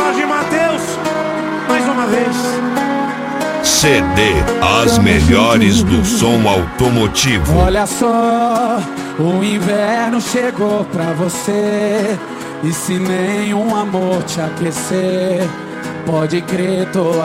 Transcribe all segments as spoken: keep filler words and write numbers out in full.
Jorge Mateus, mais uma vez. C D, as melhores do som automotivo. Olha só, o inverno chegou pra você. E se nenhum amor te aquecer, pode crer, tô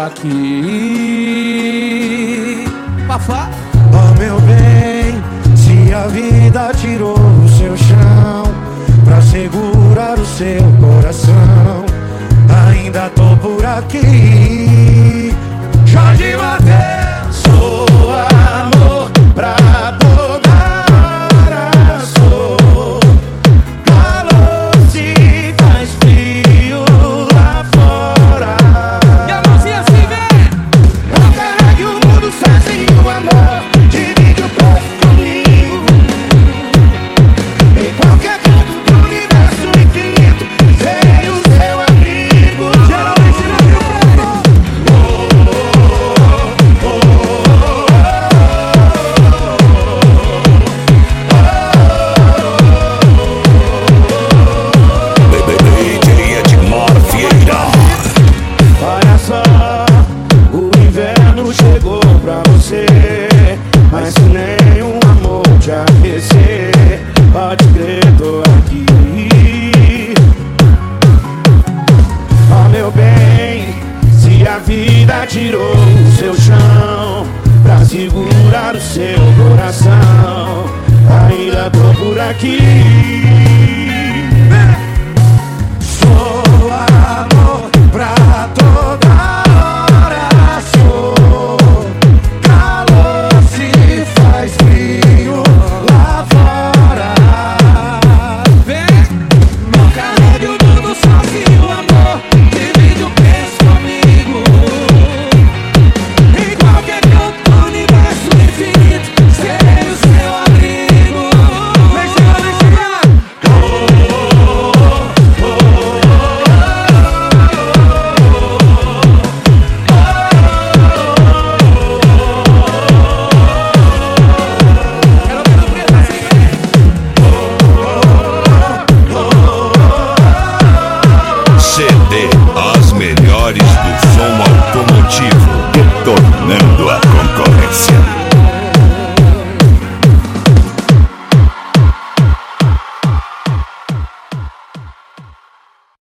aqui. Fafá. Oh meu bem, se a vida tirou o seu chão pra segurar o seu coração, ainda tô por aqui. Jorge Mateus, sou amor pra toda hora, sou calor se faz frio lá fora. E a mãozinha assim, vem! Não carregue o mundo sozinho, amor, divide o posto comigo. Em qualquer canto do universo infinito, serei o seu amigo. Geralmente não viu Olha só, o inverno chegou pra você, mas se nenhum amor te aquecer, pode crer, tô aqui. Ó meu bem, se a vida tirou o seu chão pra segurar o seu coração, ainda tô por aqui.